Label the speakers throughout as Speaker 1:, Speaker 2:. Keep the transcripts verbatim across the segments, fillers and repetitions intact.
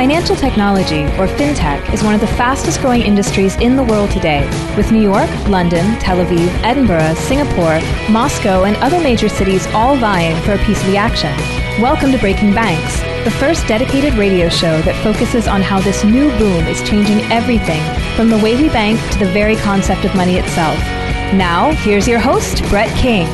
Speaker 1: Financial technology, or fintech, is one of the fastest growing industries in the world today, with New York, London, Tel Aviv, Edinburgh, Singapore, Moscow, and other major cities all vying for a piece of the action. Welcome to Breaking Banks, the first dedicated radio show that focuses on how this new boom is changing everything, from the way we bank to the very concept of money itself. Now, here's your host, Brett King.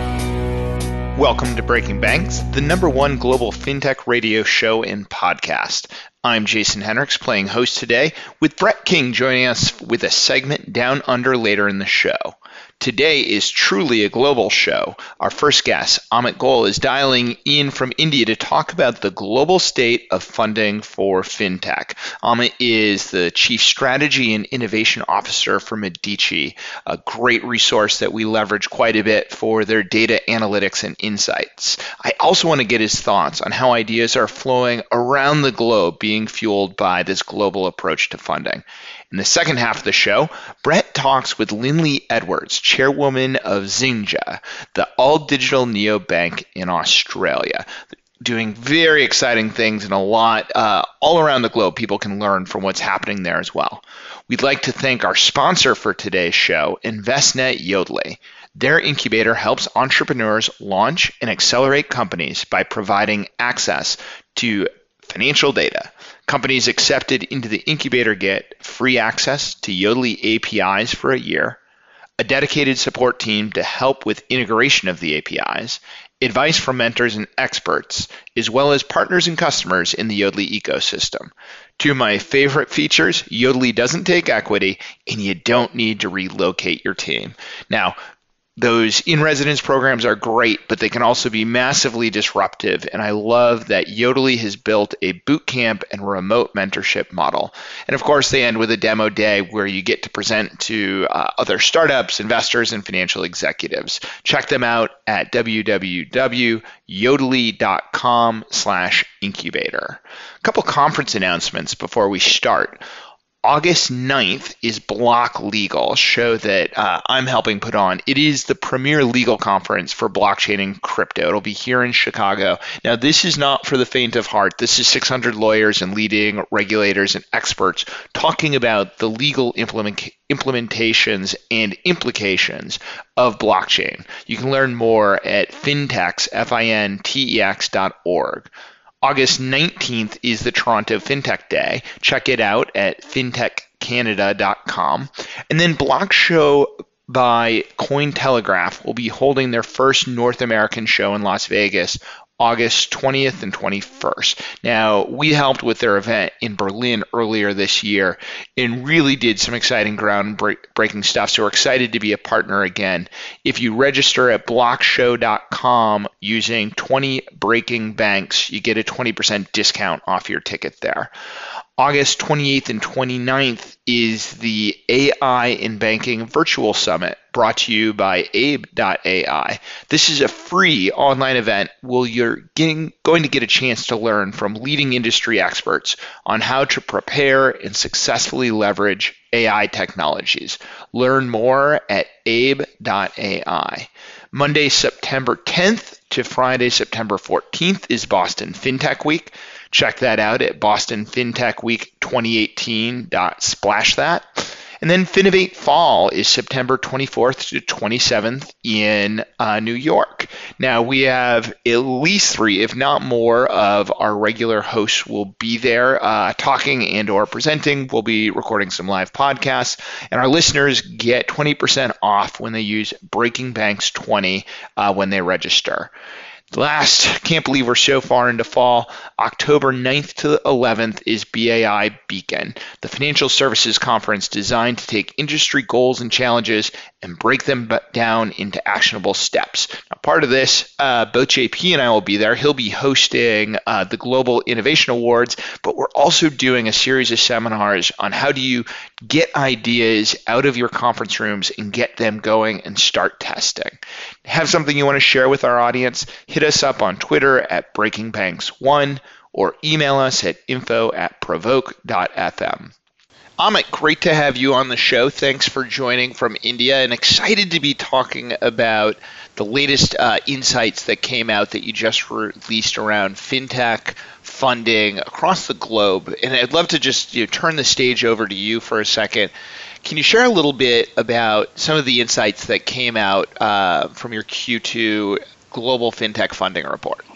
Speaker 2: Welcome to Breaking Banks, the number one global fintech radio show and podcast. I'm Jason Hendricks, playing host today, with Brett King joining us with a segment Down Under later in the show. Today is truly a global show. Our first guest, Amit Goel, is dialing in from India to talk about the global state of funding for fintech. Amit is the Chief Strategy and Innovation Officer for Medici, a great resource that we leverage quite a bit for their data analytics and insights. I also want to get his thoughts on how ideas are flowing around the globe, being fueled by this global approach to funding. In the second half of the show, Brett talks with Lindley Edwards, chairwoman of Zynga, the all-digital neobank in Australia, doing very exciting things and a lot uh, all around the globe. People can learn from what's happening there as well. We'd like to thank our sponsor for today's show, Envestnet Yodlee. Their incubator helps entrepreneurs launch and accelerate companies by providing access to financial data. Companies accepted into the incubator get free access to Yodlee A P Is for a year, a dedicated support team to help with integration of the A P Is, advice from mentors and experts, as well as partners and customers in the Yodlee ecosystem. Two of my favorite features, Yodlee doesn't take equity, and you don't need to relocate your team. Now, those in-residence programs are great, but they can also be massively disruptive, and I love that Yodlee has built a boot camp and remote mentorship model. And of course, they end with a demo day where you get to present to uh, other startups, investors, and financial executives. Check them out at w w w dot yodlee dot com slash incubator. A couple conference announcements before we start. August ninth is Block Legal, a show that uh, I'm helping put on. It is the premier legal conference for blockchain and crypto. It'll be here in Chicago. Now, this is not for the faint of heart. This is six hundred lawyers and leading regulators and experts talking about the legal implement- implementations and implications of blockchain. You can learn more at fintex, F I N T E X dot org. August nineteenth is the Toronto FinTech Day. Check it out at fintech canada dot com. And then Block Show by Cointelegraph will be holding their first North American show in Las Vegas August twentieth and twenty-first. Now, we helped with their event in Berlin earlier this year and really did some exciting groundbreaking stuff, so we're excited to be a partner again. If you register at block show dot com using twenty Breaking Banks, you get a twenty percent discount off your ticket there. August twenty-eighth and twenty-ninth is the A I in Banking Virtual Summit, brought to you by abe dot A I. This is a free online event where you're getting, going to get a chance to learn from leading industry experts on how to prepare and successfully leverage A I technologies. Learn more at abe dot A I. Monday, September tenth to Friday, September fourteenth is Boston FinTech Week. Check that out at boston fintech week twenty eighteen dot splash that. And then Finovate Fall is September twenty-fourth to twenty-seventh in uh, New York. Now, we have at least three, if not more, of our regular hosts will be there uh, talking and or presenting. We'll be recording some live podcasts. And our listeners get twenty percent off when they use Breaking Banks twenty uh, when they register. Last, can't believe we're so far into fall. October ninth to eleventh is B A I Beacon, the financial services conference designed to take industry goals and challenges and break them down into actionable steps. Now, part of this, uh, both J P and I will be there. He'll be hosting uh, the Global Innovation Awards, but we're also doing a series of seminars on how do you get ideas out of your conference rooms and get them going and start testing. Have something you want to share with our audience? Hit us up on Twitter at Breaking Banks one or email us at info at provoke dot f m. Amit, great to have you on the show. Thanks for joining from India, and excited to be talking about the latest uh, insights that came out that you just released around fintech, funding across the globe, and I'd love to just you know, turn the stage over to you for a second. Can you share a little bit about some of the insights that came out uh, from your Q two Global FinTech Funding Report?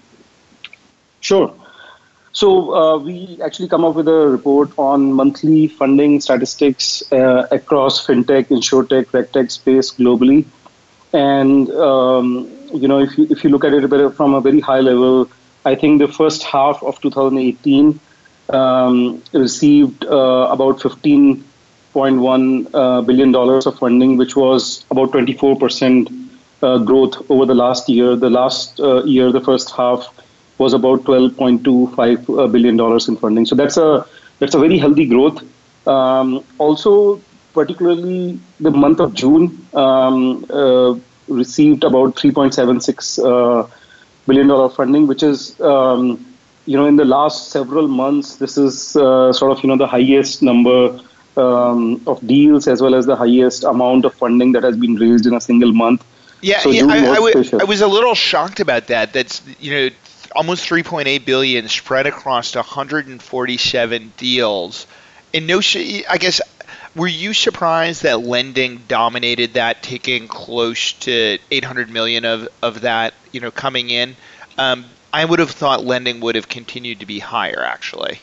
Speaker 3: Sure. So uh, we actually come up with a report on monthly funding statistics uh, across fintech, insurtech, regtech space globally. And um, you know, if you if you look at it from a very high level, I think the first half of two thousand eighteen um, received uh, about fifteen point one uh, billion dollars of funding, which was about twenty-four percent uh, growth over the last year. The last uh, year, the first half, was about twelve point two five billion dollars in funding. So that's a that's a very healthy growth. Um, also, particularly the month of June um, uh, received about three point seven six uh, billion dollar funding, which is um, you know in the last several months, this is uh, sort of you know the highest number um, of deals as well as the highest amount of funding that has been raised in a single month.
Speaker 2: Yeah,
Speaker 3: so
Speaker 2: yeah I, I, w- I was a little shocked about that. That's you know. almost three point eight billion dollars spread across one hundred forty-seven deals. And no, sh- I guess, were you surprised that lending dominated that, taking close to eight hundred million dollars of, of that, you know, coming in? Um, I would have thought lending would have continued to be higher, actually.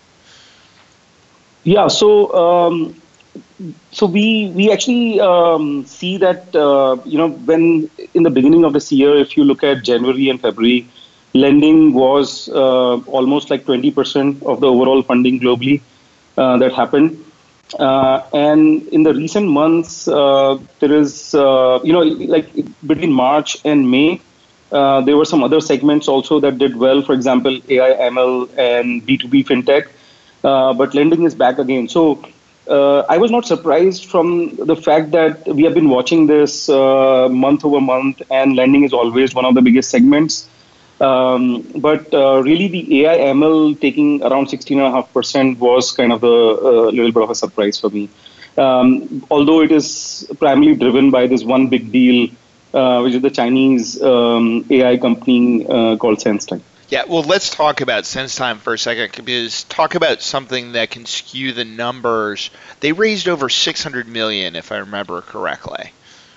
Speaker 3: Yeah, so um, so we we actually um, see that, uh, you know, when in the beginning of this year, if you look at January and February, lending was uh, almost like twenty percent of the overall funding globally uh, that happened. Uh, and in the recent months, uh, there is, uh, you know, like between March and May, uh, there were some other segments also that did well. For example, A I M L and B two B FinTech. Uh, but lending is back again. So uh, I was not surprised from the fact that we have been watching this uh, month over month, and lending is always one of the biggest segments. Um, but uh, really, the A I M L taking around sixteen point five percent was kind of a uh, little bit of a surprise for me. Um, although it is primarily driven by this one big deal, uh, which is the Chinese um, A I company uh, called SenseTime.
Speaker 2: Yeah, well, let's talk about SenseTime for a second, because talk about something that can skew the numbers. They raised over six hundred million dollars, if I remember correctly.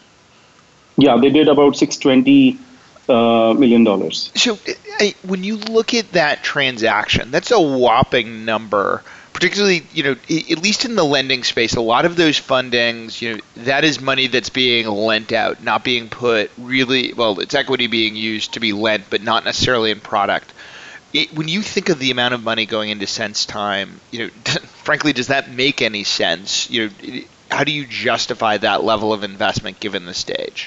Speaker 3: Yeah, they did about six hundred twenty Uh, million dollars.
Speaker 2: So I, when you look at that transaction, that's a whopping number, particularly, you know, at least in the lending space, a lot of those fundings, you know, that is money that's being lent out, not being put really, well, it's equity being used to be lent, but not necessarily in product. It, when you think of the amount of money going into SenseTime, you know, frankly, does that make any sense? You know, how do you justify that level of investment given the stage?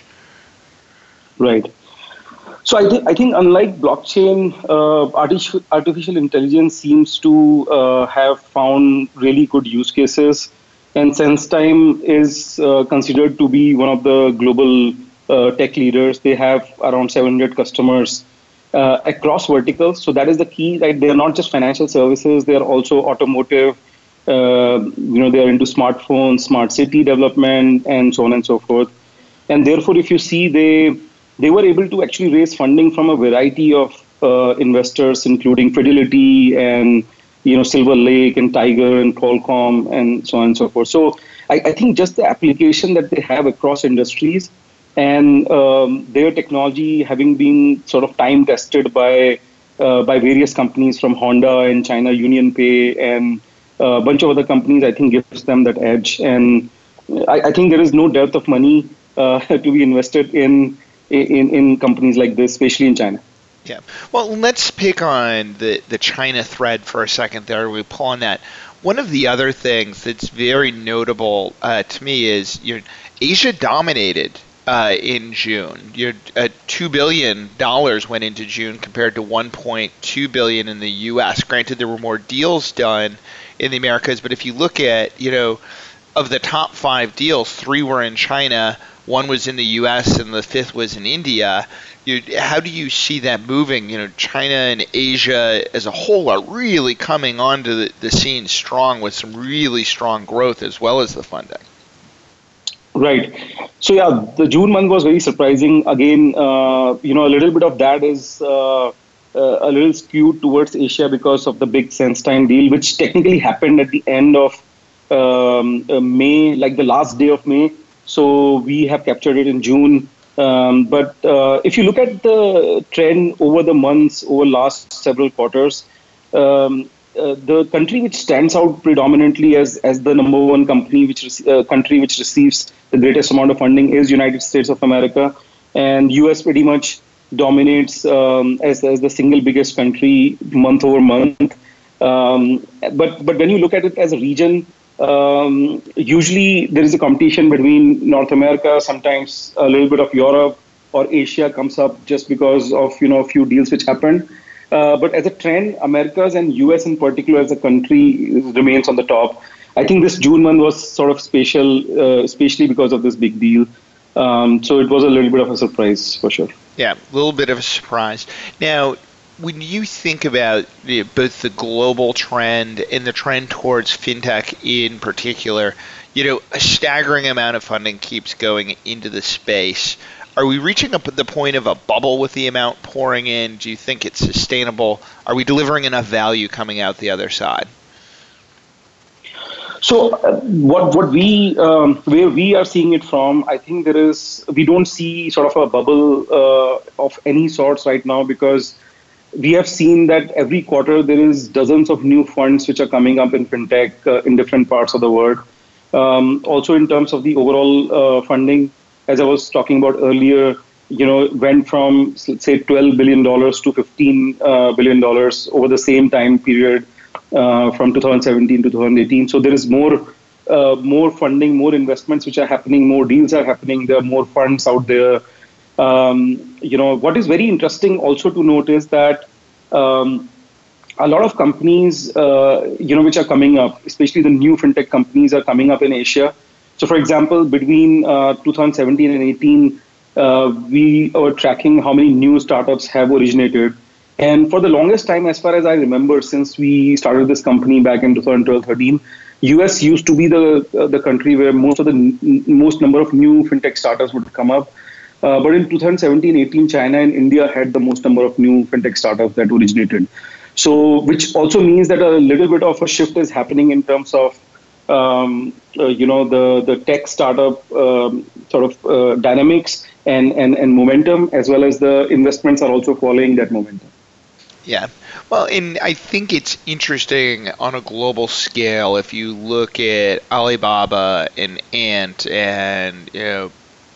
Speaker 3: Right. So I think I think unlike blockchain, uh, artificial artificial intelligence seems to uh, have found really good use cases, and SenseTime is uh, considered to be one of the global uh, tech leaders. They have around seven hundred customers uh, across verticals. So that is the key. Right? They are not just financial services; they are also automotive. Uh, you know, they are into smartphones, smart city development, and so on and so forth. And therefore, if you see they They were able to actually raise funding from a variety of uh, investors, including Fidelity and, you know, Silver Lake and Tiger and Qualcomm and so on and so forth. So I, I think just the application that they have across industries and um, their technology having been sort of time tested by uh, by various companies from Honda and China UnionPay and a bunch of other companies, I think gives them that edge. And I, I think there is no dearth of money uh, to be invested in. In, in companies like this, especially in China.
Speaker 2: Yeah. Well, let's pick on the, the China thread for a second there. We pull on that. One of the other things that's very notable uh, to me is you know, Asia dominated uh, in June. You know, uh, two billion dollars went into June compared to one point two billion dollars in the U S. Granted, there were more deals done in the Americas, but if you look at, you know, of the top five deals, three were in China, one was in the U S, and the fifth was in India. You, how do you see that moving? You know, China and Asia as a whole are really coming onto the, the scene strong with some really strong growth as well as the funding.
Speaker 3: Right. So yeah, the June month was very surprising. Again, uh, you know, a little bit of that is uh, uh, a little skewed towards Asia because of the big Senstein deal, which technically happened at the end of um, uh, May, like the last day of May. So we have captured it in June. Um, but uh, if you look at the trend over the months, over last several quarters, um, uh, the country which stands out predominantly as, as the number one company, which uh, country which receives the greatest amount of funding is United States of America, and U S pretty much dominates um, as, as the single biggest country month over month. Um, but but when you look at it as a region, um, usually there is a competition between North America, sometimes a little bit of Europe, or Asia comes up just because of you know a few deals which happened. Uh, but as a trend, Americas and U S in particular as a country remains on the top. I think this June month was sort of special, uh, especially because of this big deal. Um, so it was a little bit of a surprise for sure.
Speaker 2: Yeah, a little bit of a surprise. Now, when you think about you know, both the global trend and the trend towards fintech in particular, you know, a staggering amount of funding keeps going into the space. Are we reaching up at the point of a bubble with the amount pouring in? Do you think it's sustainable? Are we delivering enough value coming out the other side?
Speaker 3: So uh, what what we um, where we are seeing it from, I think there is we don't see sort of a bubble uh, of any sorts right now, because we have seen that every quarter there is dozens of new funds which are coming up in fintech uh, in different parts of the world. Um, also in terms of the overall uh, funding, as I was talking about earlier, you know, went from let's say twelve billion dollars to fifteen uh, billion dollars over the same time period. Uh, from two thousand seventeen to two thousand eighteen. So there is more uh, more funding, more investments which are happening, more deals are happening, there are more funds out there. Um, you know, what is very interesting also to note is that um, a lot of companies, uh, you know, which are coming up, especially the new fintech companies are coming up in Asia. So for example, between uh, two thousand seventeen and eighteen, uh, we were tracking how many new startups have originated. And for the longest time, as far as I remember, since we started this company back in two thousand twelve thirteen, U S used to be the uh, the country where most of the n- most number of new fintech startups would come up. Uh, but in two thousand seventeen eighteen, China and India had the most number of new fintech startups that originated. So, which also means that a little bit of a shift is happening in terms of, um, uh, you know, the the tech startup um, sort of uh, dynamics and, and and momentum, as well as the investments are also following that momentum.
Speaker 2: Yeah. Well, and I think it's interesting on a global scale if you look at Alibaba and Ant and you know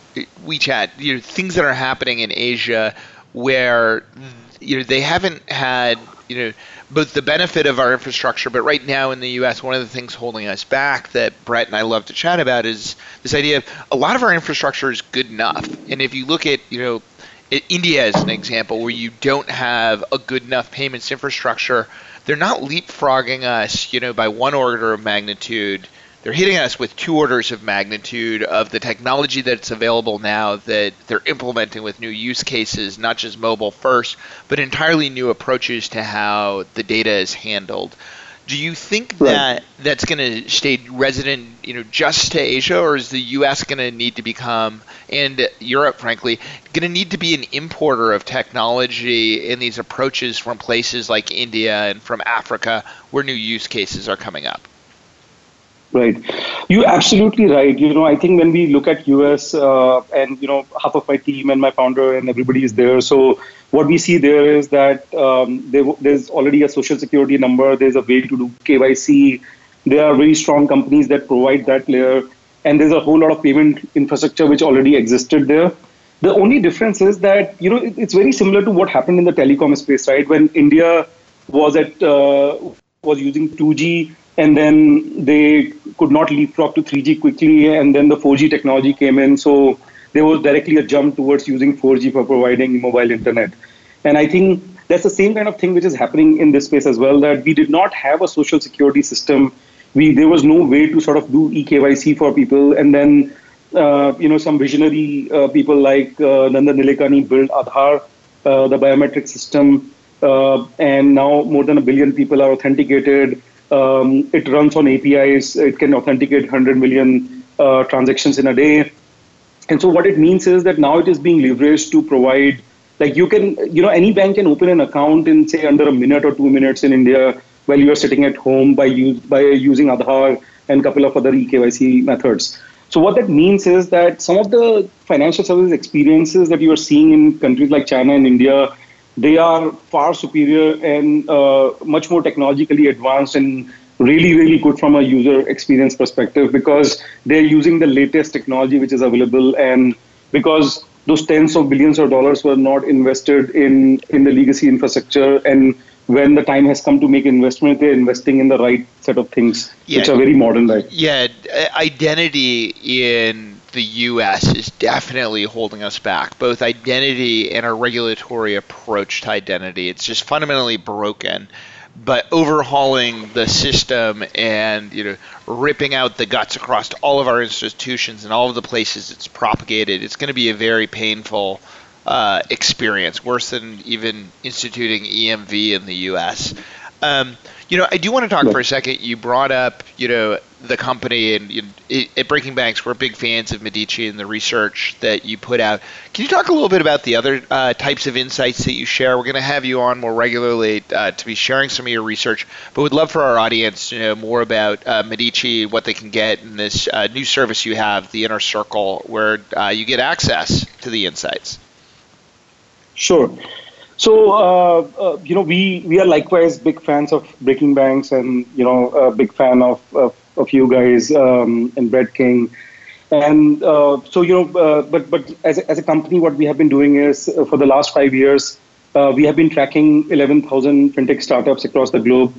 Speaker 2: WeChat, you know, things that are happening in Asia where you know they haven't had you know both the benefit of our infrastructure, but right now in the U S, one of the things holding us back that Brett and I love to chat about is this idea of a lot of our infrastructure is good enough. And if you look at, you know, India as an example, where you don't have a good enough payments infrastructure, they're not leapfrogging us, you know, by one order of magnitude. They're hitting us with two orders of magnitude of the technology that's available now that they're implementing with new use cases, not just mobile first, but entirely new approaches to how the data is handled. Do you think
Speaker 3: Right.
Speaker 2: that that's going to stay resident, you know, just to Asia, or is the U S going to need to become, and Europe, frankly, going to need to be an importer of technology in these approaches from places like India and from Africa, where new use cases are coming up?
Speaker 3: Right. You're absolutely right. You know, I think when we look at U S uh, and, you know, half of my team and my founder and everybody is there. So what we see there is that um, there, there's already a social security number. There's a way to do K Y C. There are very strong companies that provide that layer. And there's a whole lot of payment infrastructure which already existed there. The only difference is that, you know, it, it's very similar to what happened in the telecom space, right? When India was at uh, was using two G, and then they could not leapfrog to three G quickly, and then the four G technology came in. So there was directly a jump towards using four G for providing mobile internet. And I think that's the same kind of thing which is happening in this space as well, that we did not have a social security system. We There was no way to sort of do e K Y C for people. And then, uh, you know, some visionary uh, people like uh, Nandan Nilekani built Aadhaar, uh, the biometric system. Uh, and now more than a billion people are authenticated. Um, it runs on A P Is. It can authenticate one hundred million uh, transactions in a day. And so what it means is that now it is being leveraged to provide Like you can, you know, any bank can open an account in say under a minute or two minutes in India while you are sitting at home by use, by using Aadhaar and a couple of other e K Y C methods. So what that means is that some of the financial services experiences that you are seeing in countries like China and India, they are far superior and uh, much more technologically advanced and really, really good from a user experience perspective because they're using the latest technology which is available, and because those tens of billions of dollars were not invested in, in the legacy infrastructure, and when the time has come to make investment, they're investing in the right set of things, yeah. which are very modern. Right?
Speaker 2: Yeah, identity in the U S is definitely holding us back, both identity and our regulatory approach to identity. It's just fundamentally broken. But overhauling the system and, you know, ripping out the guts across all of our institutions and all of the places it's propagated, it's going to be a very painful uh, experience, worse than even instituting E M V in the U S. Um, you know, I do want to talk for a second. You brought up, you know, the company, and you know, at Breaking Banks, we're big fans of Medici and the research that you put out. Can you talk a little bit about the other uh, types of insights that you share? We're going to have you on more regularly uh, to be sharing some of your research, but we'd love for our audience to know more about uh, Medici, what they can get in this uh, new service you have, the Inner Circle, where uh, you get access to the insights.
Speaker 3: Sure. So, uh, uh, you know, we, we are likewise big fans of Breaking Banks, and, you know, a big fan of, of, of you guys um, and Brett King. And uh, so, you know, uh, but but as a, as a company, what we have been doing is uh, for the last five years, uh, we have been tracking eleven thousand fintech startups across the globe,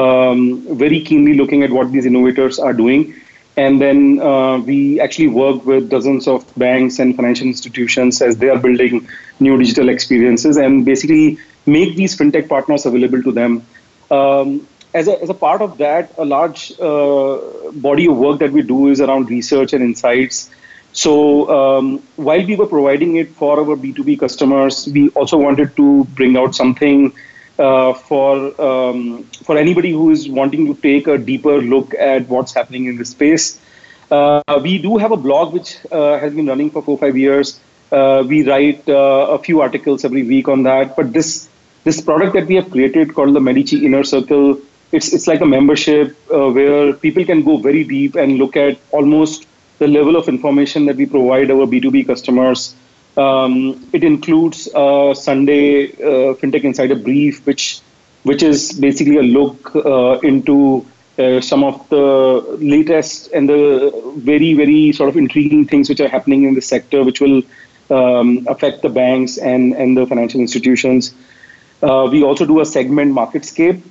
Speaker 3: um, very keenly looking at what these innovators are doing. And then uh, we actually work with dozens of banks and financial institutions as they are building new digital experiences and basically make these fintech partners available to them. Um, as, a, as a part of that, a large uh, body of work that we do is around research and insights. So um, while we were providing it for our B two B customers, we also wanted to bring out something Uh, for um, for anybody who is wanting to take a deeper look at what's happening in this space. Uh, we do have a blog which uh, has been running for four or five years. Uh, we write uh, a few articles every week on that. But this this product that we have created called the Medici Inner Circle, it's it's like a membership uh, where people can go very deep and look at almost the level of information that we provide our B two B customers. Um, it includes a Sunday uh, FinTech Insider Brief, which which is basically a look uh, into uh, some of the latest and the very, very sort of intriguing things which are happening in the sector, which will um, affect the banks and, and the financial institutions. Uh, we also do a segment MarketScape.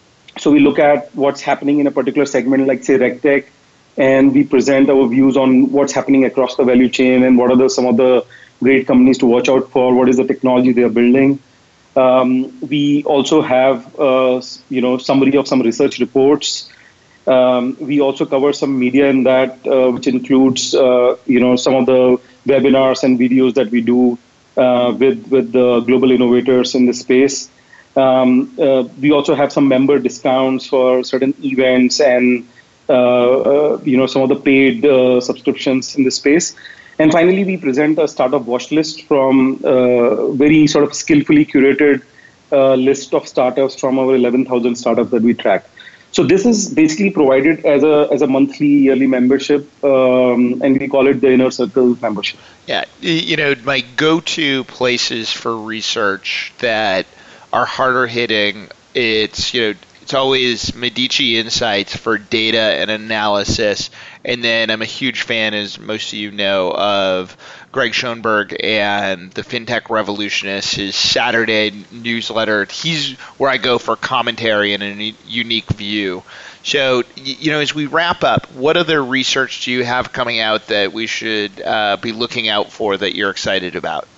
Speaker 3: So we look at what's happening in a particular segment, like say RegTech, and we present our views on what's happening across the value chain and what are the, some of the great companies to watch out for, what is the technology they are building. Um, we also have, uh, you know, summary of some research reports. Um, we also cover some media in that, uh, which includes, uh, you know, some of the webinars and videos that we do uh, with, with the global innovators in this space. Um, uh, we also have some member discounts for certain events and, uh, uh, you know, some of the paid uh, subscriptions in this space. And finally, we present a startup watch list from a very sort of skillfully curated uh, list of startups from our eleven thousand startups that we track. So this is basically provided as a as a monthly, yearly membership, um, and we call it the Inner Circle membership.
Speaker 2: Yeah, you know, my go-to places for research that are harder hitting, it's, you know, it's always Medici Insights for data and analysis. And then I'm a huge fan, as most of you know, of Greg Schoenberg and the FinTech Revolutionist, his Saturday newsletter. He's where I go for commentary and a unique view. So, you know, as we wrap up, what other research do you have coming out that we should uh, be looking out for that you're excited about?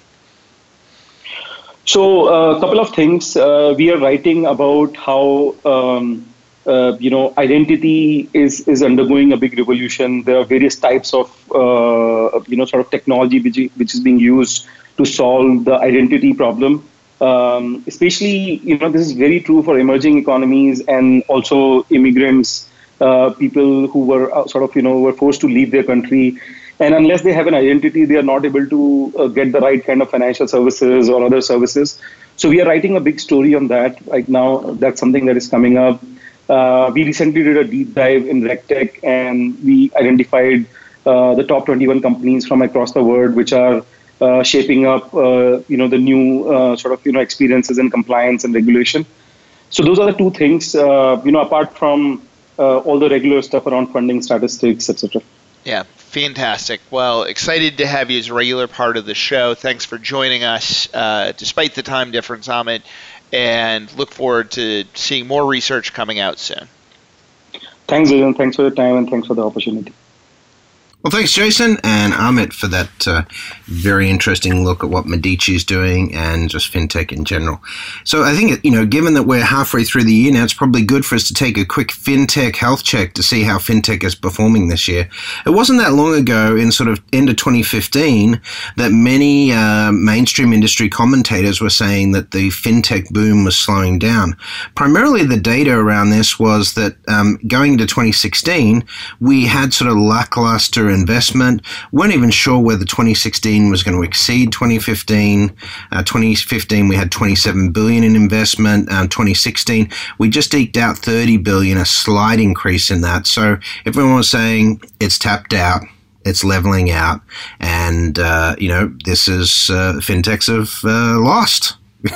Speaker 3: So uh, a couple of things. Uh, we are writing about how, um, uh, you know, identity is, is undergoing a big revolution. There are various types of, uh, you know, sort of technology which, which is being used to solve the identity problem. Um, especially, you know, this is very true for emerging economies and also immigrants, uh, people who were sort of, you know, were forced to leave their country. And unless they have an identity, they are not able to uh, get the right kind of financial services or other services. So we are writing a big story on that right now. That's something that is coming up. Uh, we recently did a deep dive in RegTech, and we identified uh, the top twenty-one companies from across the world, which are uh, shaping up, uh, you know, the new uh, sort of, you know, experiences in compliance and regulation. So those are the two things, uh, you know, apart from uh, all the regular stuff around funding, statistics, et cetera.
Speaker 2: Yeah, fantastic. Well, excited to have you as a regular part of the show. Thanks for joining us, uh, despite the time difference, Amit, and look forward to seeing more research coming out soon.
Speaker 3: Thanks, Jason. Thanks for your time, and thanks for the opportunity.
Speaker 4: Well, thanks, Jason and Amit, for that uh, very interesting look at what Medici is doing and just fintech in general. So I think, you know, given that we're halfway through the year now, it's probably good for us to take a quick fintech health check to see how fintech is performing this year. It wasn't that long ago, in sort of end of twenty fifteen, that many uh, mainstream industry commentators were saying that the fintech boom was slowing down. Primarily, the data around this was that um, going into twenty sixteen, we had sort of lackluster investment. Weren't even sure whether twenty sixteen was going to exceed twenty fifteen. Uh, twenty fifteen, we had twenty-seven billion dollars in investment. Um, twenty sixteen, we just eked out thirty billion dollars, a slight increase in that. So everyone was saying it's tapped out, it's leveling out, and uh, you know, this is uh, fintechs have uh, lost.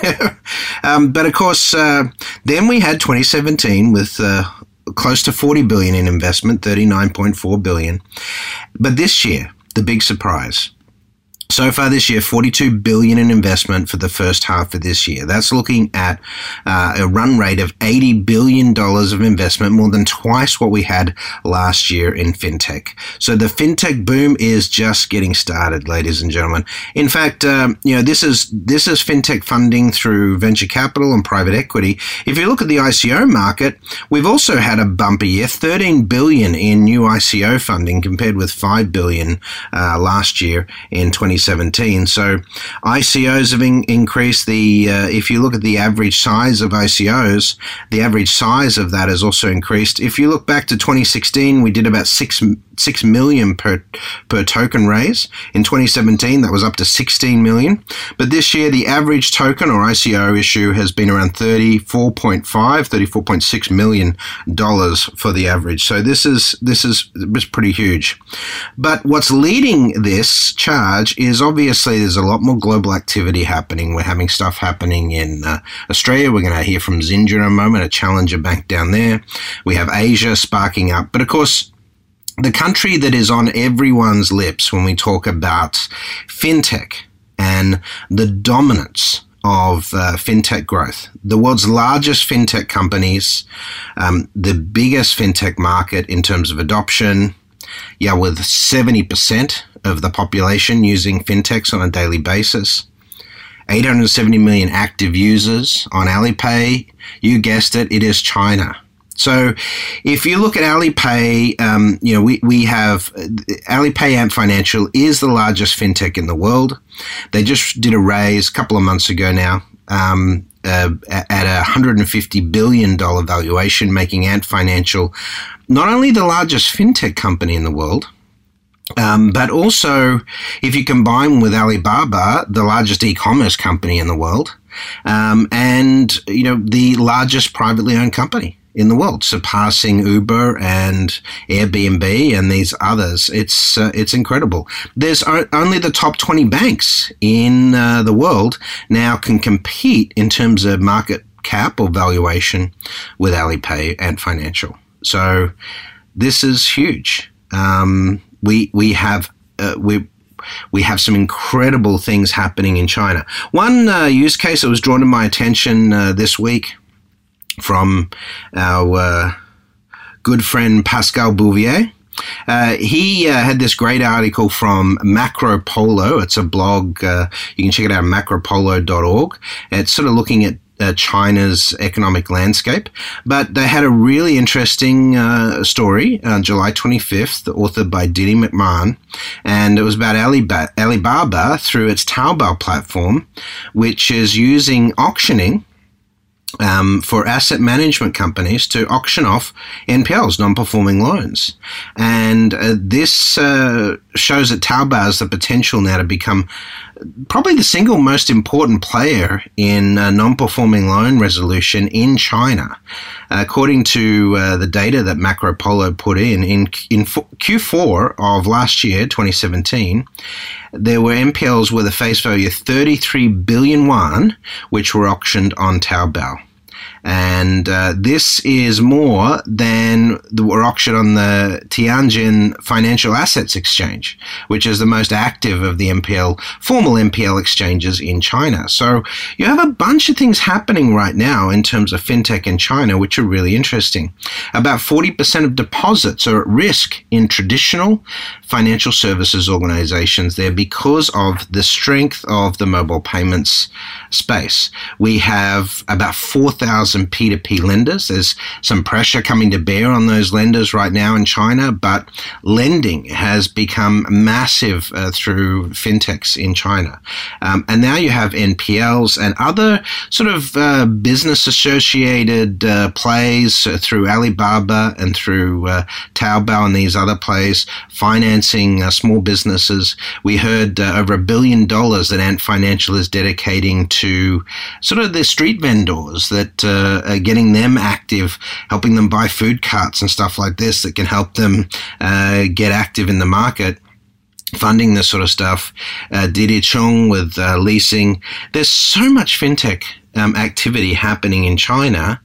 Speaker 4: um, but of course, uh, then we had twenty seventeen with uh, close to forty billion dollars in investment, thirty-nine point four billion dollars. But this year, the big surprise. So far this year, forty-two billion dollars in investment for the first half of this year. That's looking at uh, a run rate of eighty billion dollars of investment, more than twice what we had last year in fintech. So the fintech boom is just getting started, ladies and gentlemen. In fact, um, you know, this is this is fintech funding through venture capital and private equity. If you look at the I C O market, we've also had a bumper year, thirteen billion dollars in new I C O funding compared with five billion dollars uh, last year in twenty seventeen. So I C Os have in, increased. The uh, if you look at the average size of I C Os, the average size of that has also increased. If you look back to twenty sixteen, we did about six six million per per token raise. In twenty seventeen, that was up to sixteen million. But this year, the average token or I C O issue has been around thirty-four point five, thirty-four point six million dollars for the average. So this is this is this is pretty huge. But what's leading this charge is obviously there's a lot more global activity happening. We're having stuff happening in uh, Australia. We're going to hear from Zinger in a moment, a challenger bank down there. We have Asia sparking up. But of course, the country that is on everyone's lips when we talk about fintech and the dominance of uh, fintech growth, the world's largest fintech companies, um, the biggest fintech market in terms of adoption, yeah, with seventy percent of the population using fintechs on a daily basis, eight hundred seventy million active users on Alipay. You guessed it, it is China. So if you look at Alipay, um, you know, we, we have Alipay Ant Financial is the largest fintech in the world. They just did a raise a couple of months ago now um, uh, at a one hundred fifty billion dollars valuation, making Ant Financial not only the largest fintech company in the world, Um, but also, if you combine with Alibaba, the largest e-commerce company in the world, um, and, you know, the largest privately owned company in the world, surpassing Uber and Airbnb and these others. It's uh, it's incredible. There's o- only the top twenty banks in uh, the world now can compete in terms of market cap or valuation with Alipay and Financial. So this is huge. Um, We we have uh, we we have some incredible things happening in China. One uh, use case that was drawn to my attention uh, this week from our uh, good friend Pascal Bouvier. Uh, he uh, had this great article from Macropolo. It's a blog. Uh, you can check it out at macropolo dot org. It's sort of looking at Uh, China's economic landscape, but they had a really interesting uh, story on July twenty-fifth, authored by Didi McMahon, and it was about Alibaba, Alibaba through its Taobao platform, which is using auctioning Um, for asset management companies to auction off N P Ls, non-performing loans. And uh, this uh, shows that Taobao has the potential now to become probably the single most important player in uh, non-performing loan resolution in China. Uh, according to uh, the data that Macro Polo put in, in, in Q four of last year, twenty seventeen, there were N P Ls with a face value of thirty-three billion yuan, which were auctioned on Taobao. And uh, this is more than were auctioned on the Tianjin Financial Assets Exchange, which is the most active of the N P L, formal N P L exchanges in China. So you have a bunch of things happening right now in terms of fintech in China, which are really interesting. About forty percent of deposits are at risk in traditional financial services organizations there because of the strength of the mobile payments space. We have about four thousand P two P lenders. There's some pressure coming to bear on those lenders right now in China, but lending has become massive uh, through fintechs in China. Um, and now you have N P Ls and other sort of uh, business-associated uh, plays uh, through Alibaba and through uh, Taobao and these other plays, financing uh, small businesses. We heard uh, over a billion dollars that Ant Financial is dedicating to sort of the street vendors that uh, Uh, getting them active, helping them buy food carts and stuff like this that can help them uh, get active in the market, funding this sort of stuff. Uh, Didi Chung with uh, leasing. There's so much fintech um, activity happening in China,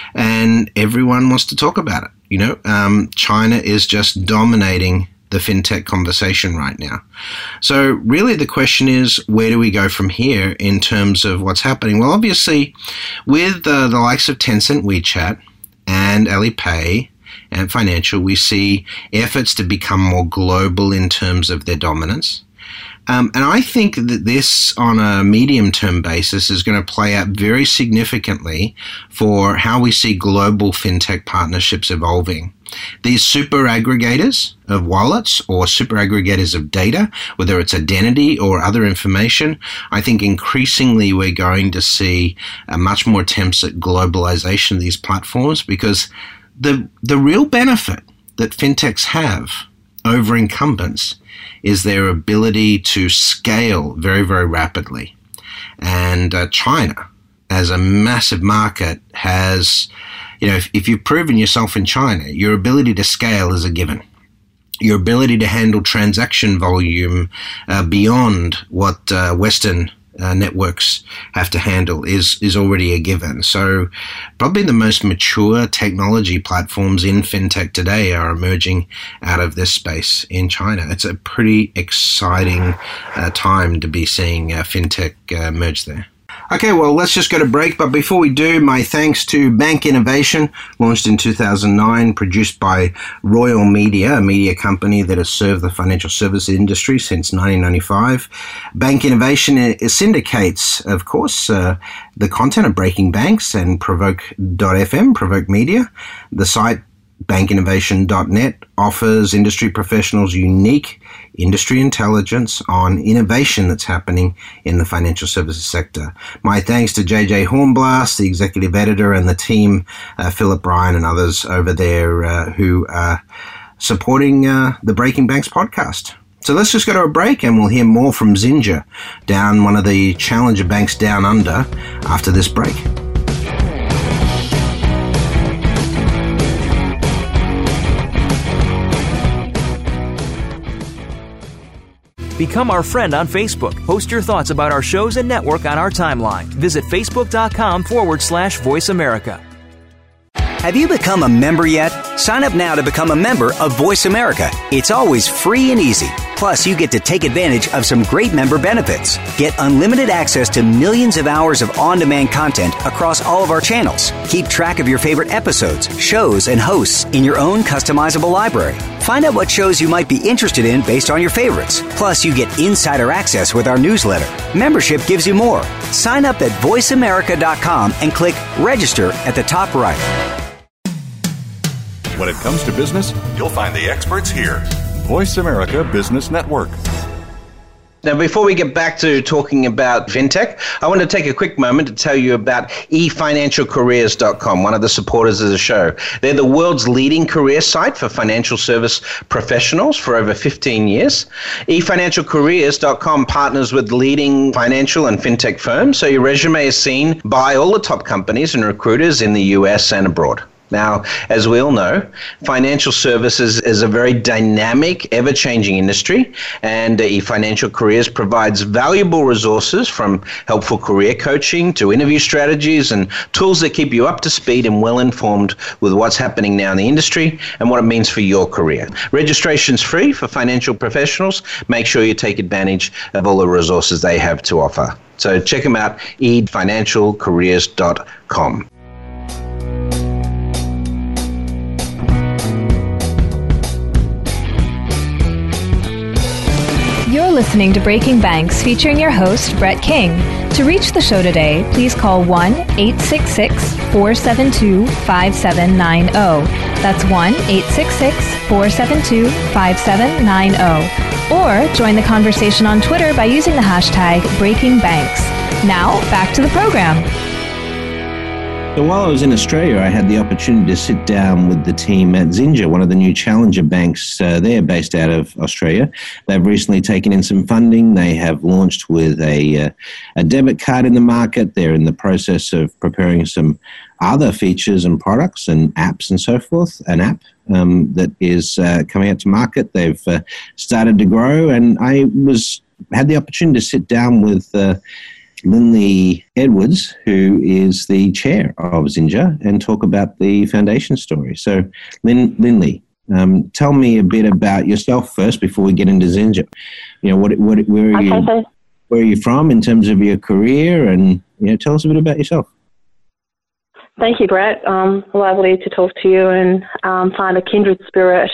Speaker 4: and everyone wants to talk about it. You know, um, China is just dominating the fintech conversation right now. So really the question is, where do we go from here in terms of what's happening? Well, obviously, with uh, the likes of Tencent, WeChat, and Alipay, and Financial, we see efforts to become more global in terms of their dominance. Um, and I think that this, on a medium-term basis, is going to play out very significantly for how we see global fintech partnerships evolving. These super aggregators of wallets or super aggregators of data, whether it's identity or other information, I think increasingly we're going to see uh, much more attempts at globalization of these platforms, because the the real benefit that fintechs have over incumbents is their ability to scale very, very rapidly. And uh, China, as a massive market, has, you know, if, if you've proven yourself in China, your ability to scale is a given. Your ability to handle transaction volume uh, beyond what uh, Western Uh, networks have to handle is is already a given. So probably the most mature technology platforms in fintech today are emerging out of this space in China. It's a pretty exciting uh, time to be seeing uh, fintech uh, emerge there. Okay, well, let's just go to break. But before we do, my thanks to Bank Innovation, launched in two thousand nine, produced by Royal Media, a media company that has served the financial services industry since nineteen ninety-five. Bank Innovation syndicates, of course, uh, the content of Breaking Banks and Provoke dot f m, Provoke Media. The site, bank innovation dot net, offers industry professionals unique industry intelligence on innovation that's happening in the financial services sector. My thanks to J J Hornblast, the executive editor, and the team, uh, Philip Ryan and others over there uh, who are supporting uh, the Breaking Banks podcast. So let's just go to a break and we'll hear more from Zinger, down one of the challenger banks down under, after this break.
Speaker 5: Become our friend on Facebook. Post your thoughts about our shows and network on our timeline. Visit facebook.com forward slash Voice America.
Speaker 6: Have you become a member yet? Sign up now to become a member of Voice America. It's always free and easy. Plus, you get to take advantage of some great member benefits. Get unlimited access to millions of hours of on-demand content across all of our channels. Keep track of your favorite episodes, shows, and hosts in your own customizable library. Find out what shows you might be interested in based on your favorites. Plus, you get insider access with our newsletter. Membership gives you more. Sign up at voice america dot com and click register at the top right.
Speaker 7: When it comes to business, you'll find the experts here. Voice America Business Network.
Speaker 4: Now, before we get back to talking about fintech, I want to take a quick moment to tell you about e financial careers dot com, one of the supporters of the show. They're the world's leading career site for financial service professionals for over fifteen years. e financial careers dot com partners with leading financial and fintech firms, so your resume is seen by all the top companies and recruiters in the U S and abroad. Now, as we all know, financial services is a very dynamic, ever-changing industry, and eFinancial Careers provides valuable resources from helpful career coaching to interview strategies and tools that keep you up to speed and well-informed with what's happening now in the industry and what it means for your career. Registration's free for financial professionals. Make sure you take advantage of all the resources they have to offer. So check them out, e financial careers dot com.
Speaker 1: You're listening to Breaking Banks, featuring your host, Brett King. To reach the show today, please call one eight six six, four seven two, five seven nine zero. That's one eight six six, four seven two, five seven nine zero. Or join the conversation on Twitter by using the hashtag Breaking Banks. Now, back to the program.
Speaker 4: So while I was in Australia, I had the opportunity to sit down with the team at Zinja, one of the new challenger banks uh, there based out of Australia. They've recently taken in some funding. They have launched with a, uh, a debit card in the market. They're in the process of preparing some other features and products and apps and so forth, an app um, that is uh, coming out to market. They've uh, started to grow, and I was had the opportunity to sit down with uh, Lindley Edwards, who is the chair of Zinja, and talk about the foundation story. So, Lin- Lindley, um, tell me a bit about yourself first before we get into Zinja. You know, what, what, where are you,
Speaker 7: okay, so,
Speaker 4: where are you from in terms of your career, and you know, tell us a bit about yourself.
Speaker 7: Thank you, Brett. Um, lovely to talk to you and um, find a kindred spirit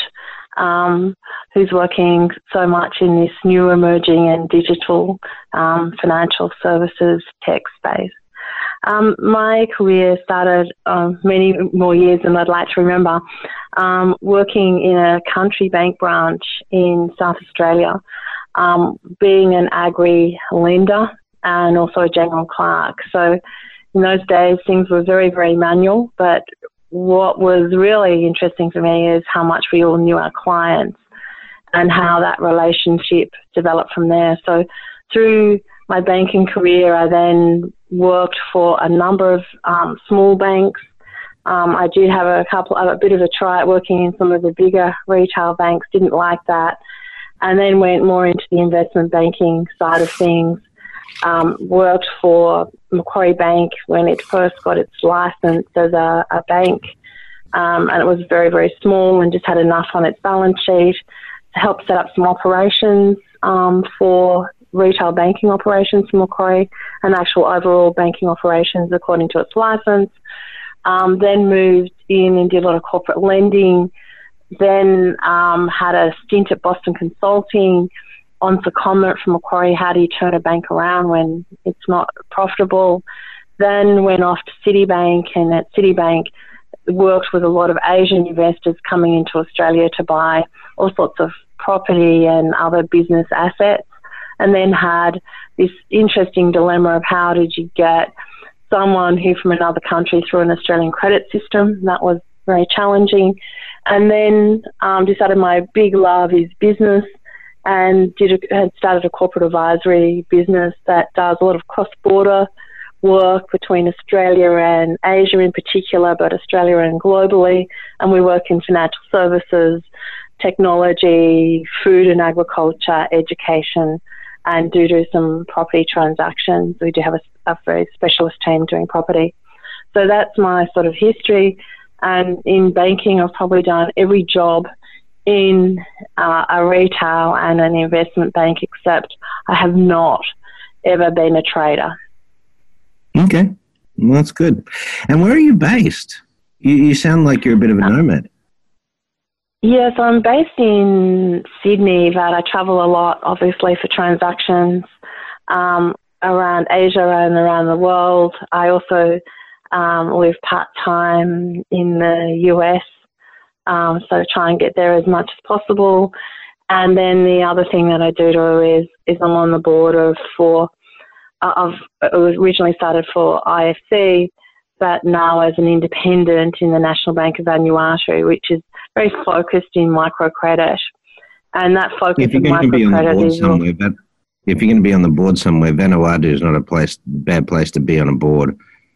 Speaker 7: um, who's working so much in this new emerging and digital um, financial services tech space. Um, my career started um, many more years than I'd like to remember, um, working in a country bank branch in South Australia, um, being an agri lender and also a general clerk. So in those days, things were very, very manual, but what was really interesting for me is how much we all knew our clients and how that relationship developed from there. So through my banking career, I then worked for a number of um, small banks. Um, I did have a couple, a bit of a try at working in some of the bigger retail banks, didn't like that, and then went more into the investment banking side of things. Um, worked for Macquarie Bank when it first got its license as a, a bank, um, and it was very, very small and just had enough on its balance sheet to help set up some operations um, for retail banking operations for Macquarie and actual overall banking operations according to its license. Um, then moved in and did a lot of corporate lending, then um, had a stint at Boston Consulting on secondment from Macquarie, how do you turn a bank around when it's not profitable. Then went off to Citibank, and at Citibank worked with a lot of Asian investors coming into Australia to buy all sorts of property and other business assets, and then had this interesting dilemma of how did you get someone who from another country through an Australian credit system. That was very challenging. And then um, decided my big love is business, and did a, had started a corporate advisory business that does a lot of cross-border work between Australia and Asia in particular, but Australia and globally. And we work in financial services, technology, food and agriculture, education, and do do some property transactions. We do have a, a very specialist team doing property. So that's my sort of history. And in banking, I've probably done every job in uh, a retail and an investment bank, except I have not ever been a trader.
Speaker 4: Okay, well, that's good. And where are you based? You, you sound like you're a bit of a nomad.
Speaker 7: Yes, I'm based in Sydney, but I travel a lot, obviously, for transactions um, around Asia and around the world. I also um, live part-time in the U S, Um, so try and get there as much as possible. And then the other thing that I do do is, is I'm on the board of for, uh, of, it was originally started for I F C, but now as an independent in the National Bank of Vanuatu, which is very focused in microcredit. And that focus
Speaker 4: if you're
Speaker 7: of
Speaker 4: going to be on the
Speaker 7: microcredit
Speaker 4: board
Speaker 7: is...
Speaker 4: somewhere, but if you're going to be on the board somewhere, Vanuatu is not a place, bad place to be on a board.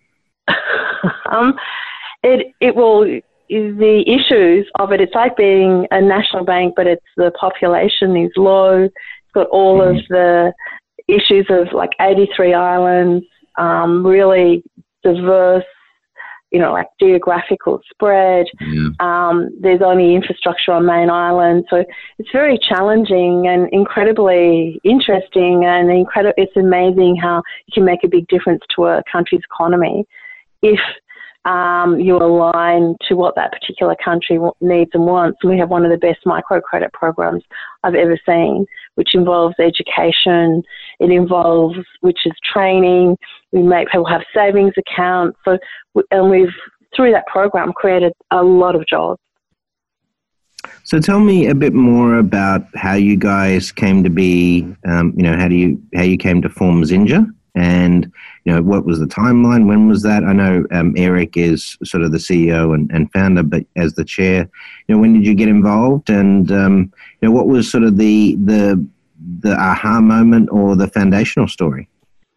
Speaker 7: um, it, it will... the issues of it, it's like being a national bank, but it's the population is low. It's got all mm. of the issues of like eighty-three islands, um, really diverse, you know, like geographical spread. Yeah. Um, there's only infrastructure on main island. So it's very challenging and incredibly interesting, and incredible. It's amazing how you can make a big difference to a country's economy if Um, you align to what that particular country needs and wants. And we have one of the best microcredit programs I've ever seen, which involves education. It involves, which is training. We make people have savings accounts. So, and we've, through that program, created a lot of jobs.
Speaker 4: So tell me a bit more about how you guys came to be, um, you know, how do you, how you came to form Zinja? And, you know, what was the timeline? When was that? I know um, Eric is sort of the C E O and, and founder, but as the chair, you know, when did you get involved? And, um, you know, what was sort of the, the, the aha moment or the foundational story?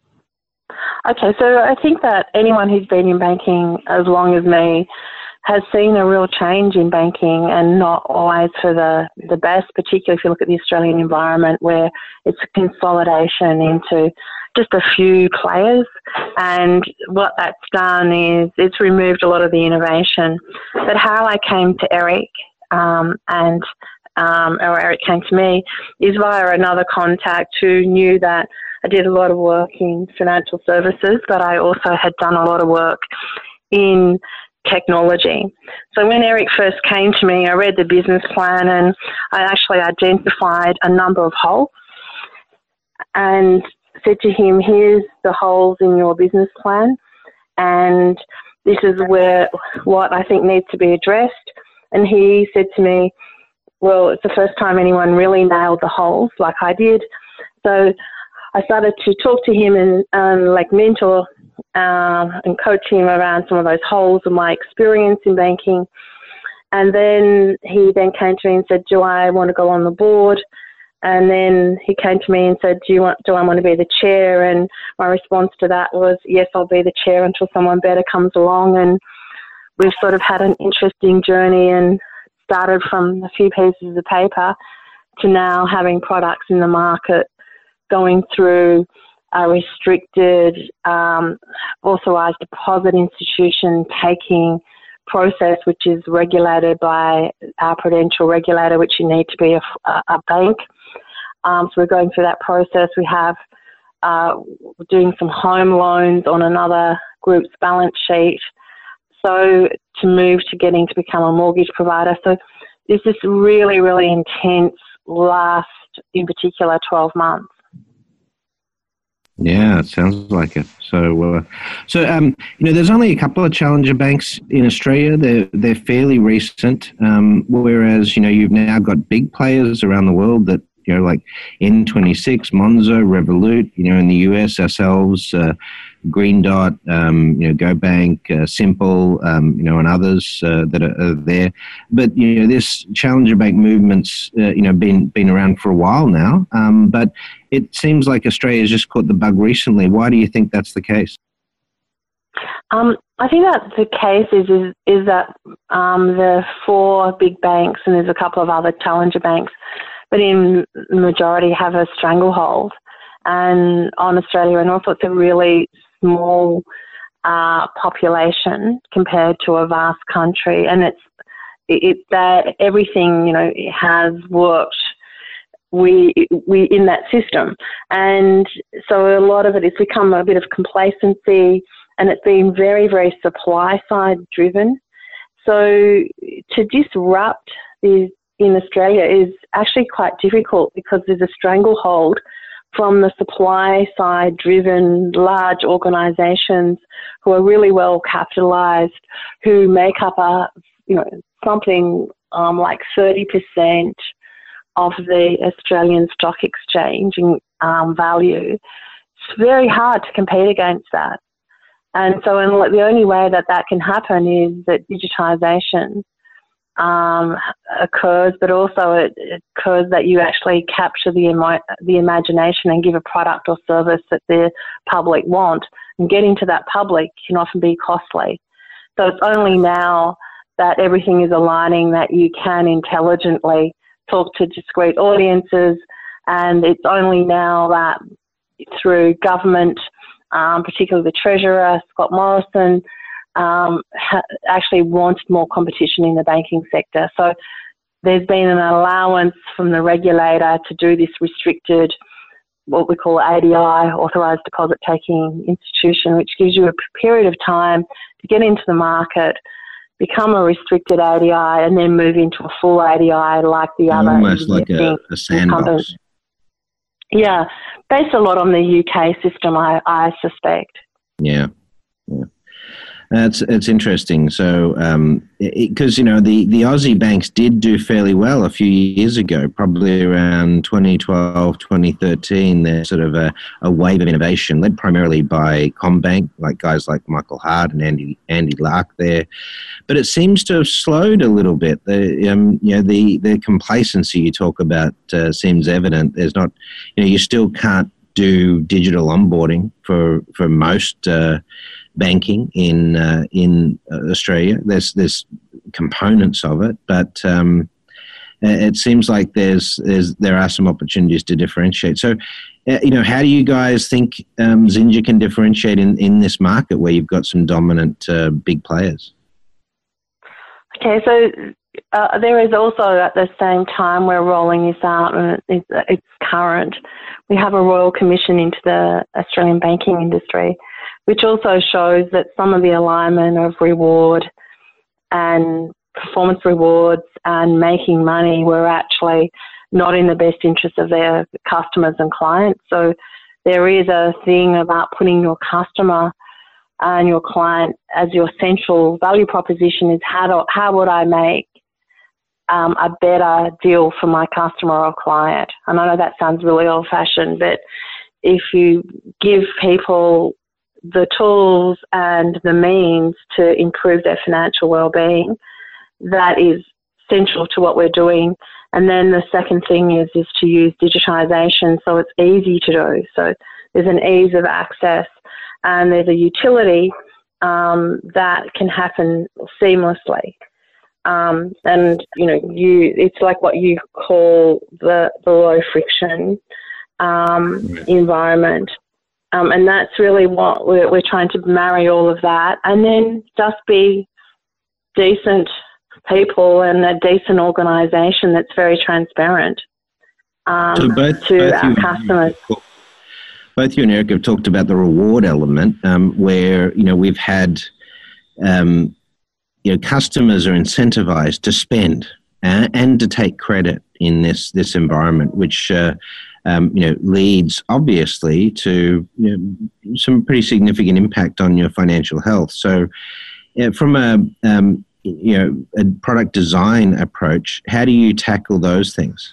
Speaker 7: Okay, so I think that anyone who's been in banking as long as me has seen a real change in banking, and not always for the, the best, particularly if you look at the Australian environment where it's a consolidation into just a few players. And what that's done is it's removed a lot of the innovation. But how I came to Eric um, and um, or Eric came to me is via another contact who knew that I did a lot of work in financial services, but I also had done a lot of work in technology. So when Eric first came to me, I read the business plan and I actually identified a number of holes and said to him, here's the holes in your business plan, and this is where what I think needs to be addressed. And he said to me, well, it's the first time anyone really nailed the holes like I did. So I started to talk to him and um, like mentor uh, and coach him around some of those holes of my experience in banking. And then he then came to me and said, do I want to go on the board? And then he came to me and said, do you want, do I want to be the chair? And my response to that was, yes, I'll be the chair until someone better comes along. And we've sort of had an interesting journey and started from a few pieces of paper to now having products in the market, going through a restricted, um, authorised deposit institution taking process, which is regulated by our prudential regulator, which you need to be a, a bank. Um, so we're going through that process. We have uh, doing some home loans on another group's balance sheet. So to move to getting to become a mortgage provider. So there's this really, really intense last, in particular, twelve months.
Speaker 4: Yeah, it sounds like it. So, uh, so um, you know, there's only a couple of challenger banks in Australia. They're they're fairly recent, um, whereas you know you've now got big players around the world that you know like N twenty-six, Monzo, Revolut. You know, in the U S ourselves, uh, Green Dot, um, you know, GoBank, uh, Simple, um, you know, and others uh, that are, are there. But you know, this challenger bank movement's uh, you know been been around for a while now. Um, but it seems like Australia's just caught the bug recently. Why do you think that's the case?
Speaker 7: Um, I think that the case is is, is that um, the four big banks, and there's a couple of other challenger banks, but in majority have a stranglehold and on Australia, and also it's a really small uh, population compared to a vast country, and it's it that everything you know it has worked. We we in that system, and so a lot of it has become a bit of complacency, and it's been very very supply side driven. So to disrupt these in Australia is actually quite difficult because there's a stranglehold from the supply side driven large organisations who are really well capitalised, who make up a you know something um, like thirty percent of the Australian Stock Exchange in um, value, it's very hard to compete against that. And so in, the only way that that can happen is that digitisation um, occurs, but also it, it occurs that you actually capture the, emo- the imagination and give a product or service that the public want. And getting to that public can often be costly. So it's only now that everything is aligning that you can intelligently talk to discrete audiences, and it's only now that through government, um, particularly the Treasurer, Scott Morrison, um, ha- actually wanted more competition in the banking sector. So there's been an allowance from the regulator to do this restricted, what we call A D I, Authorised Deposit Taking Institution, which gives you a period of time to get into the market, become a restricted A D I, and then move into a full A D I like the other.
Speaker 4: Almost like a, a sandbox.
Speaker 7: Incumbents. Yeah, based a lot on the U K system, I, I suspect.
Speaker 4: Yeah, yeah. That's it's interesting. So, because um, you know the, the Aussie banks did do fairly well a few years ago, probably around twenty twelve, twenty thirteen. There's sort of a, a wave of innovation led primarily by CommBank, like guys like Michael Hart and Andy Andy Lark there. But it seems to have slowed a little bit. The um, you know the the complacency you talk about uh, seems evident. There's not, you know, you still can't do digital onboarding for for most. Uh, banking in uh, in Australia. There's there's components of it, but um, it seems like there's there's there are some opportunities to differentiate. So, uh, you know, how do you guys think um, Zinger can differentiate in, in this market where you've got some dominant uh, big players?
Speaker 7: Okay, so uh, there is also at the same time we're rolling this out, and it's, it's current. We have a Royal Commission into the Australian banking industry, which also shows that some of the alignment of reward and performance rewards and making money were actually not in the best interest of their customers and clients. So there is a thing about putting your customer and your client as your central value proposition is how do, how would I make um, a better deal for my customer or client? And I know that sounds really old-fashioned, but if you give people the tools and the means to improve their financial well-being, that is central to what we're doing. And then the second thing is is to use digitisation so it's easy to do. So there's an ease of access and there's a utility um, that can happen seamlessly. Um, and, you know, you it's like what you call the, the low friction um, right. environment. Um, and that's really what we're, we're trying to marry all of that, and then just be decent people and a decent organisation that's very transparent um,
Speaker 4: so both,
Speaker 7: to
Speaker 4: both
Speaker 7: our
Speaker 4: you,
Speaker 7: customers.
Speaker 4: Both you and Eric have talked about the reward element, um, where you know we've had um, you know customers are incentivised to spend and, and to take credit in this this environment, which. Uh, Um, you know, leads obviously to you know, some pretty significant impact on your financial health. So, uh, from a um, you know a product design approach, how do you tackle those things?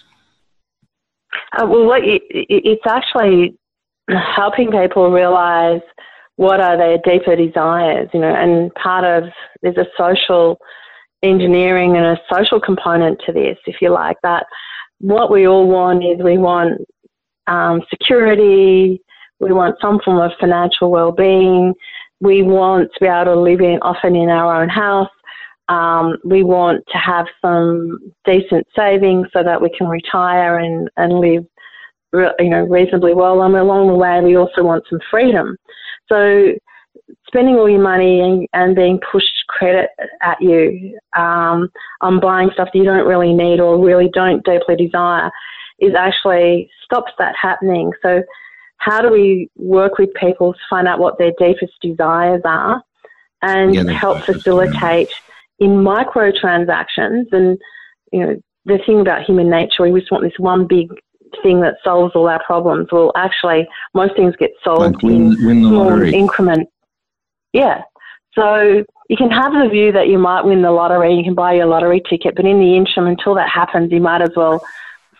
Speaker 7: Uh, well, what you, it's actually helping people realise what are their deeper desires, you know, and part of there's a social engineering and a social component to this, if you like. That what we all want is we want Um, security, we want some form of financial well-being, we want to be able to live in, often in our own house, um, we want to have some decent savings so that we can retire and, and live you know, reasonably well, and along the way we also want some freedom. So spending all your money and, and being pushed credit at you um, on buying stuff that you don't really need or really don't deeply desire is actually stops that happening. So how do we work with people to find out what their deepest desires are and yeah, help facilitate in micro transactions? And, you know, the thing about human nature, we just want this one big thing that solves all our problems. Well, actually, most things get solved like win, in win small increment. Yeah. So you can have the view that you might win the lottery, you can buy your lottery ticket, but in the interim, until that happens, you might as well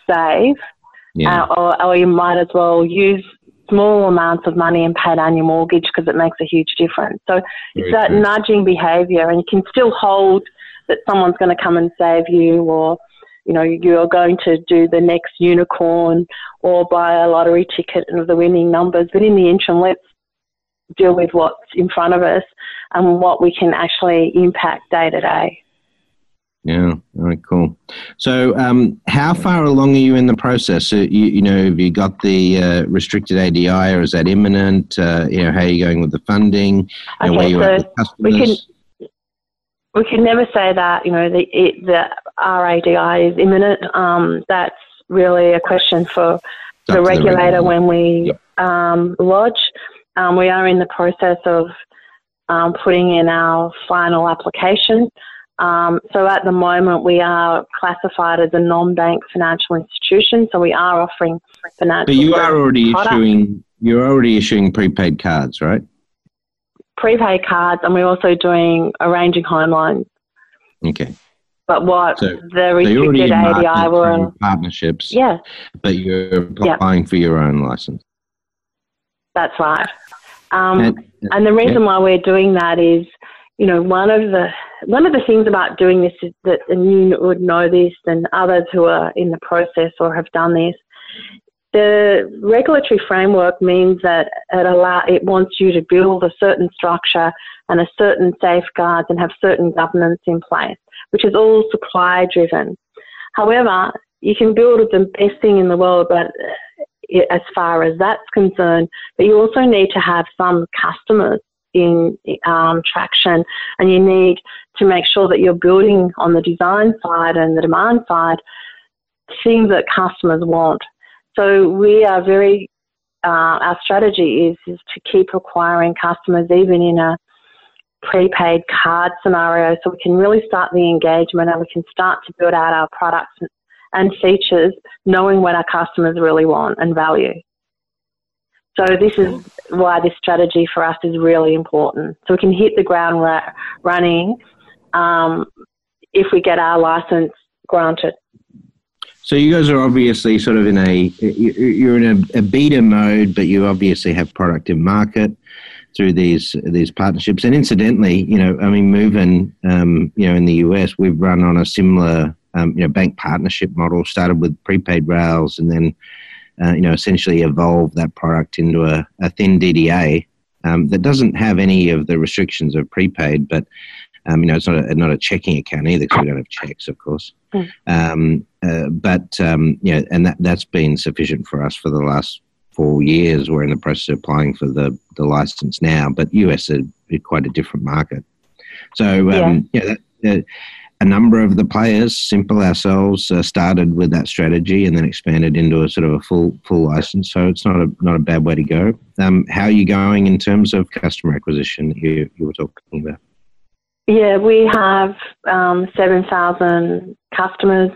Speaker 7: save,
Speaker 4: Yeah.
Speaker 7: uh, or, or you might as well use small amounts of money and pay down your mortgage because it makes a huge difference. So
Speaker 4: Very
Speaker 7: it's that
Speaker 4: true.
Speaker 7: nudging behaviour, and you can still hold that someone's going to come and save you, or you know, you're going to do the next unicorn or buy a lottery ticket of the winning numbers. But in the interim, let's deal with what's in front of us and what we can actually impact day to day.
Speaker 4: Yeah, very cool. So um, how far along are you in the process? So you, you know, have you got the uh, restricted A D I, or is that imminent? Uh, you know, how are you going with the funding? You know,
Speaker 7: Okay,
Speaker 4: where you
Speaker 7: so
Speaker 4: at with customers?
Speaker 7: we can we can never say that, you know, the it, the R A D I is imminent. Um, that's really a question for the
Speaker 4: the
Speaker 7: regulator
Speaker 4: regulator.
Speaker 7: when we
Speaker 4: Yep.
Speaker 7: um, lodge. Um, we are in the process of um, putting in our final application. Um, so at the moment, we are classified as a non-bank financial institution. So we are offering financial.
Speaker 4: But you are already
Speaker 7: products,
Speaker 4: issuing. You're already issuing prepaid cards, right?
Speaker 7: prepaid cards, and we're also doing arranging home loans.
Speaker 4: Okay.
Speaker 7: But what
Speaker 4: So,
Speaker 7: the
Speaker 4: so you're already
Speaker 7: restricted
Speaker 4: in
Speaker 7: A D I
Speaker 4: market
Speaker 7: were,
Speaker 4: through partnerships,
Speaker 7: yeah,
Speaker 4: but you're applying for your own license.
Speaker 7: that's right. Um,
Speaker 4: And-
Speaker 7: and the reason why we're doing that is, you know, one of the one of the things about doing this is that, and you would know this, and others who are in the process or have done this, the regulatory framework means that it allow it wants you to build a certain structure and a certain safeguards and have certain governance in place, which is all supply driven. However, you can build the best thing in the world, but as far as that's concerned, but you also need to have some customers in um, traction, and you need to make sure that you're building on the design side and the demand side things that customers want. So we are very, uh, our strategy is, is to keep acquiring customers even in a prepaid card scenario, so we can really start the engagement and we can start to build out our products and features knowing what our customers really want and value. So this is why this strategy for us is really important. So we can hit the ground ra- running um, if we get our license granted.
Speaker 4: So you guys are obviously sort of in a, you're in a, a beta mode, but you obviously have product in market through these these partnerships. And incidentally, you know, I mean, moving, um, you know, in the U S, we've run on a similar, um, you know, bank partnership model, started with prepaid rails and then, uh, you know, essentially evolved that product into a, a thin D D A um, that doesn't have any of the restrictions of prepaid, but Um, you know, it's not a, not a checking account either because we don't have checks, of course. Mm. Um, uh, but, um, you know, and that, that's been sufficient for us for the last four years. We're in the process of applying for the, the license now, but U S is quite a different market. So, um, yeah, yeah that, uh, a number of the players, Simple ourselves, uh, started with that strategy and then expanded into a sort of a full full license. So it's not a not a bad way to go. Um, how are you going in terms of customer acquisition that you, you were talking about?
Speaker 7: Yeah, we have um, seven thousand customers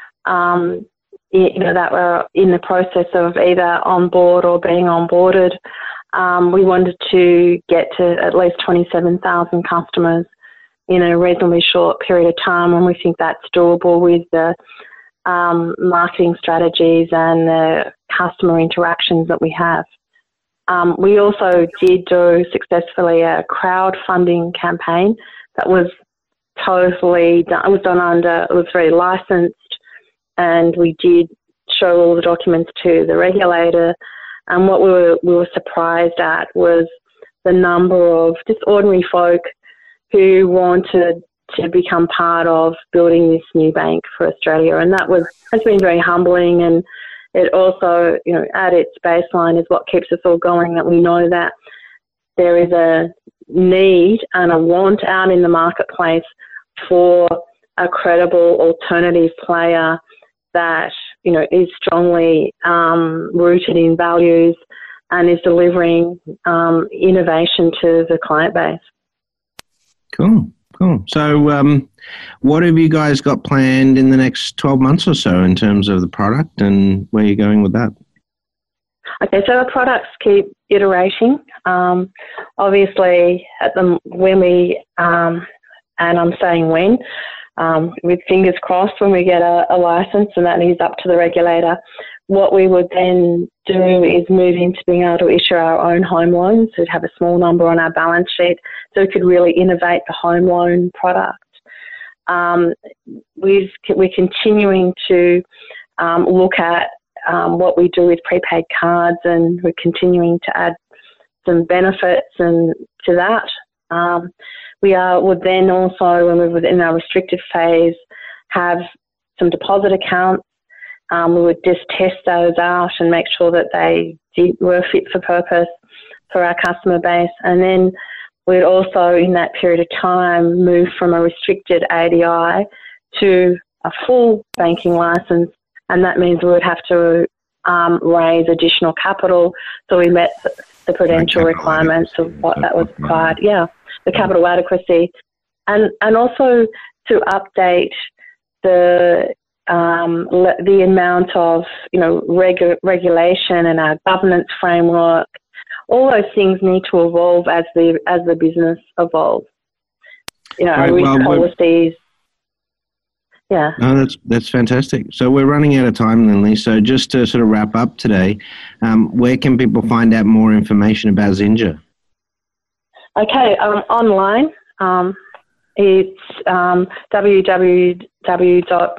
Speaker 7: um, you know, that were in the process of either on board or being onboarded. Um, we wanted to get to at least twenty-seven thousand customers in a reasonably short period of time, and we think that's doable with the um, marketing strategies and the customer interactions that we have. Um, we also did do successfully a crowdfunding campaign that was totally done. It was done under, it was very licensed, and we did show all the documents to the regulator. And what we were, we were surprised at was the number of just ordinary folk who wanted to become part of building this new bank for Australia. And that was, has been very humbling. And it also, you know, at its baseline is what keeps us all going, that we know that there is a need and a want out in the marketplace for a credible alternative player that, you know, is strongly um, rooted in values and is delivering um, innovation to the client base.
Speaker 4: Cool, cool. So um, what have you guys got planned in the next twelve months or so in terms of the product, and where are you going with that?
Speaker 7: Okay, so our products keep iterating. Um, obviously, at the when we, um, and I'm saying when, um, with fingers crossed when we get a, a license, and that is up to the regulator. What we would then do is move into being able to issue our own home loans. We'd have a small number on our balance sheet, so we could really innovate the home loan product. Um, we've, we're continuing to um, look at um, what we do with prepaid cards, and we're continuing to add some benefits and to that. Um, we are would then also, when we're within our restricted phase, have some deposit accounts. Um, we would just test those out and make sure that they did, were fit for purpose for our customer base. And then we'd also, in that period of time, move from a restricted A D I to a full banking license, and that means we would have to um, raise additional capital, so we met the prudential requirements of what that was required. Yeah, the capital adequacy, and and also to update the um, the amount of you know regu- regulation and our governance framework. All those things need to evolve as the as the business evolves. You know,
Speaker 4: right,
Speaker 7: risk
Speaker 4: well,
Speaker 7: policies. Yeah.
Speaker 4: No, that's that's fantastic. So we're running out of time, Lindley. So just to sort of wrap up today, um, where can people find out more information about Xinja?
Speaker 7: Okay, um, online. Um, it's um, w w w dot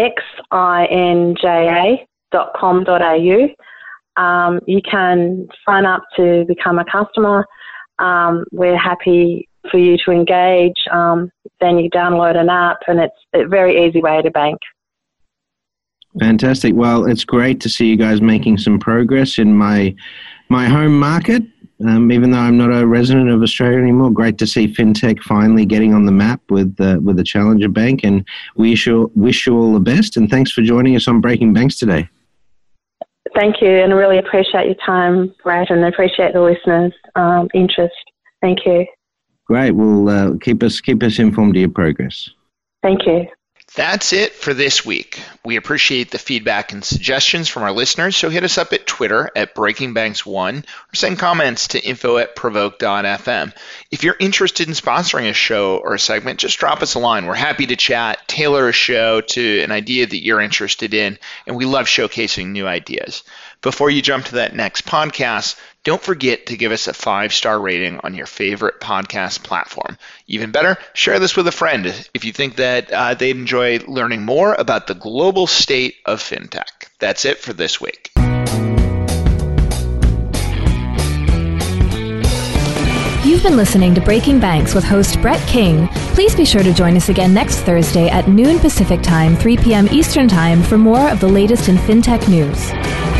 Speaker 7: xinja dot com dot a u. Um, you can sign up to become a customer. Um, we're happy for you to engage. Um, then you download an app, and it's a very easy way to bank.
Speaker 4: Fantastic. Well, it's great to see you guys making some progress in my my home market. Um, even though I'm not a resident of Australia anymore, great to see fintech finally getting on the map with uh, with the Challenger Bank. And we wish you, wish you all the best. And thanks for joining us on Breaking Banks today.
Speaker 7: Thank you, and I really appreciate your time, Brad, and I appreciate the listeners' um, interest. Thank you.
Speaker 4: Great. Well, uh, keep us keep us informed of your progress.
Speaker 7: Thank you.
Speaker 2: That's it for this week. We appreciate the feedback and suggestions from our listeners, so hit us up at Twitter at Breaking Banks one or send comments to info at provoke dot f m. If you're interested in sponsoring a show or a segment, just drop us a line. We're happy to chat, tailor a show to an idea that you're interested in, and we love showcasing new ideas. Before you jump to that next podcast, don't forget to give us a five-star rating on your favorite podcast platform. Even better, share this with a friend if you think that uh, they'd enjoy learning more about the global state of fintech. That's it for this week.
Speaker 1: You've been listening to Breaking Banks with host Brett King. Please be sure to join us again next Thursday at noon Pacific Time, three p.m. Eastern Time for more of the latest in fintech news.